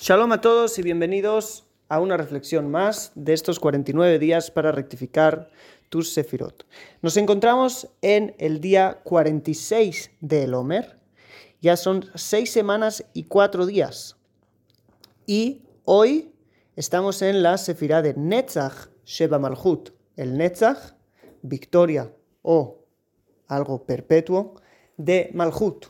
Shalom a todos y bienvenidos a una reflexión más de estos 49 días para rectificar tus sefirot. Nos encontramos en el día 46 del Omer, ya son 6 semanas y 4 días. Y hoy estamos en la sefirá de Netzach Sheba Malchut, el Netzach, victoria o algo perpetuo, de Malchut.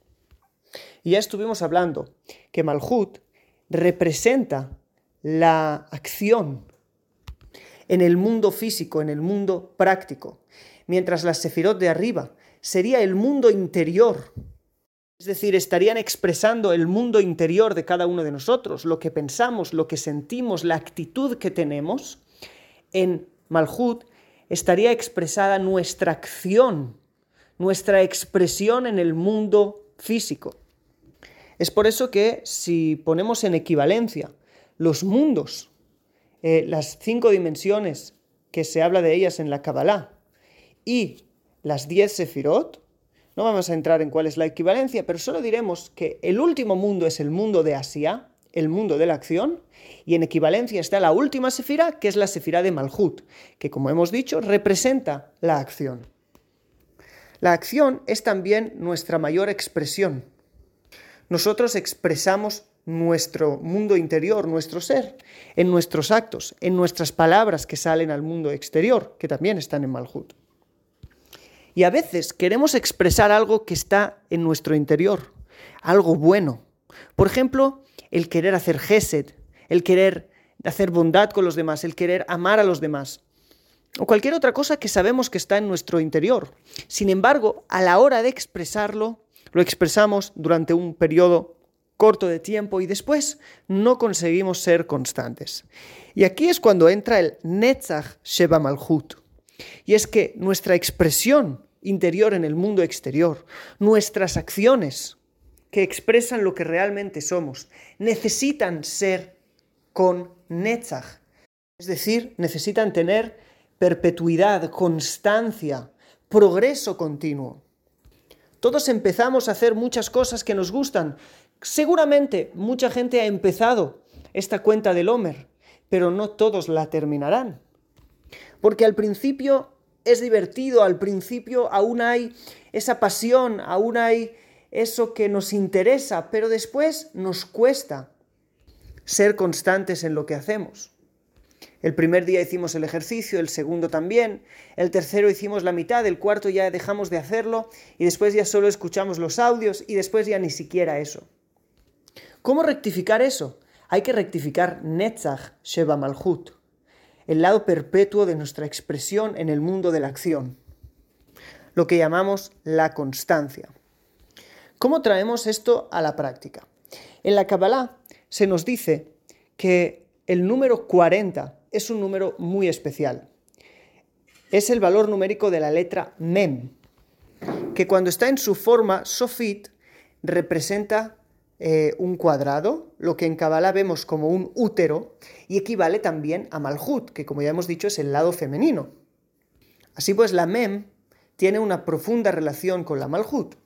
Y ya estuvimos hablando que Malchut representa la acción en el mundo físico, en el mundo práctico, mientras las sefirot de arriba sería el mundo interior, es decir, estarían expresando el mundo interior de cada uno de nosotros, lo que pensamos, lo que sentimos, la actitud que tenemos. En Malchut estaría expresada nuestra acción, nuestra expresión en el mundo físico. Es por eso que si ponemos en equivalencia los mundos, las 5 dimensiones que se habla de ellas en la Kabbalah y las 10 sefirot, no vamos a entrar en cuál es la equivalencia, pero solo diremos que el último mundo es el mundo de Asia, el mundo de la acción, y en equivalencia está la última sefirá, que es la sefirá de Malchut, que como hemos dicho representa la acción. La acción es también nuestra mayor expresión. Nosotros expresamos nuestro mundo interior, nuestro ser, en nuestros actos, en nuestras palabras que salen al mundo exterior, que también están en Malchut. Y a veces queremos expresar algo que está en nuestro interior, algo bueno. Por ejemplo, el querer hacer Gesed, el querer hacer bondad con los demás, el querer amar a los demás, o cualquier otra cosa que sabemos que está en nuestro interior. Sin embargo, a la hora de expresarlo, lo expresamos durante un periodo corto de tiempo y después no conseguimos ser constantes. Y aquí es cuando entra el Netzach Sheba Malchut. Y es que nuestra expresión interior en el mundo exterior, nuestras acciones que expresan lo que realmente somos, necesitan ser con Netzach. Es decir, necesitan tener perpetuidad, constancia, progreso continuo. Todos empezamos a hacer muchas cosas que nos gustan. Seguramente mucha gente ha empezado esta cuenta del Omer, pero no todos la terminarán. Porque al principio es divertido, al principio aún hay esa pasión, aún hay eso que nos interesa, pero después nos cuesta ser constantes en lo que hacemos. El primer día hicimos el ejercicio, el segundo también, el tercero hicimos la mitad, el cuarto ya dejamos de hacerlo y después ya solo escuchamos los audios y después ya ni siquiera eso. ¿Cómo rectificar eso? Hay que rectificar Netzach Sheba Malchut, el lado perpetuo de nuestra expresión en el mundo de la acción, lo que llamamos la constancia. ¿Cómo traemos esto a la práctica? En la Kabbalah se nos dice que el número 40 es un número muy especial. Es el valor numérico de la letra Mem, que cuando está en su forma Sofit representa un cuadrado, lo que en Kabbalah vemos como un útero, y equivale también a Malchut, que como ya hemos dicho es el lado femenino. Así pues la Mem tiene una profunda relación con la Malchut.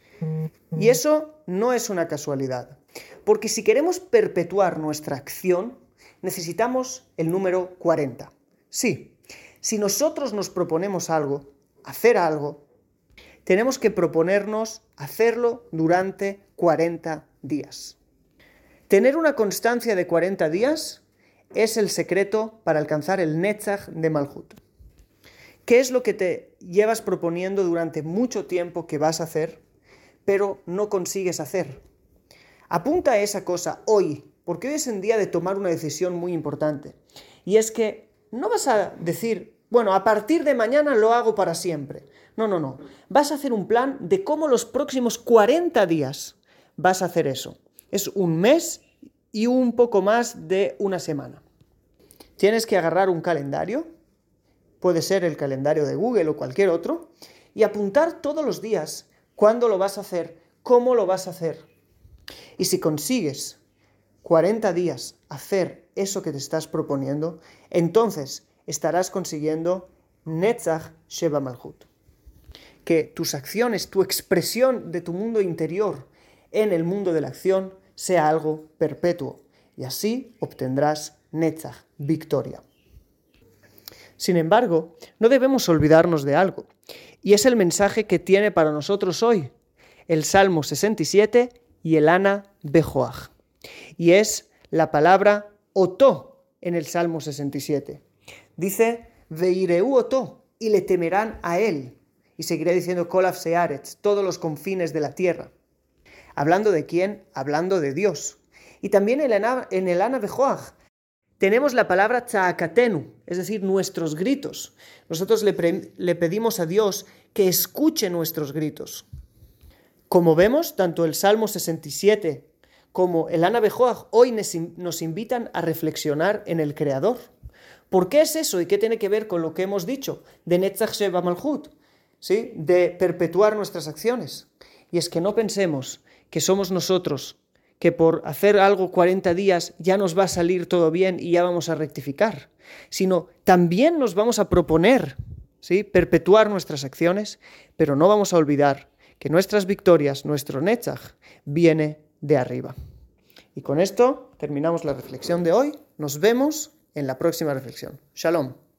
Y eso no es una casualidad, porque si queremos perpetuar nuestra acción, necesitamos el número 40. Sí, si nosotros nos proponemos algo, hacer algo, tenemos que proponernos hacerlo durante 40 días. Tener una constancia de 40 días es el secreto para alcanzar el Netzach de Malchut. ¿Qué es lo que te llevas proponiendo durante mucho tiempo que vas a hacer, pero no consigues hacer? Apunta a esa cosa hoy, porque hoy es el día de tomar una decisión muy importante. Y es que no vas a decir, bueno, a partir de mañana lo hago para siempre. No. Vas a hacer un plan de cómo los próximos 40 días vas a hacer eso. Es un mes y un poco más de una semana. Tienes que agarrar un calendario, puede ser el calendario de Google o cualquier otro, y apuntar todos los días cuándo lo vas a hacer, cómo lo vas a hacer. Y si consigues 40 días hacer eso que te estás proponiendo, entonces estarás consiguiendo Netzach Sheba Malchut. Que tus acciones, tu expresión de tu mundo interior en el mundo de la acción sea algo perpetuo. y así obtendrás Netzach, victoria. Sin embargo, no debemos olvidarnos de algo, y es el mensaje que tiene para nosotros hoy el Salmo 67 y el Ana Bejoach, y es la palabra Otó en el Salmo 67. Dice, Veireu Otó, y le temerán a él, y seguiré diciendo Kolaf Searetz, todos los confines de la tierra. ¿Hablando de quién? Hablando de Dios. Y también en el Ana Bejoach tenemos la palabra Tza'akatenu, es decir, nuestros gritos. Nosotros le pedimos a Dios que escuche nuestros gritos. Como vemos, tanto el Salmo 67 como el Ana Bejoach hoy nos invitan a reflexionar en el Creador. ¿Por qué es eso y qué tiene que ver con lo que hemos dicho de Netzach Sheva Malchut? ¿Sí? De perpetuar nuestras acciones. Y es que no pensemos que somos nosotros, que por hacer algo 40 días ya nos va a salir todo bien y ya vamos a rectificar, sino también nos vamos a proponer, ¿sí?, perpetuar nuestras acciones, pero no vamos a olvidar que nuestras victorias, nuestro Netzach, viene de arriba. Y con esto terminamos la reflexión de hoy. Nos vemos en la próxima reflexión. Shalom.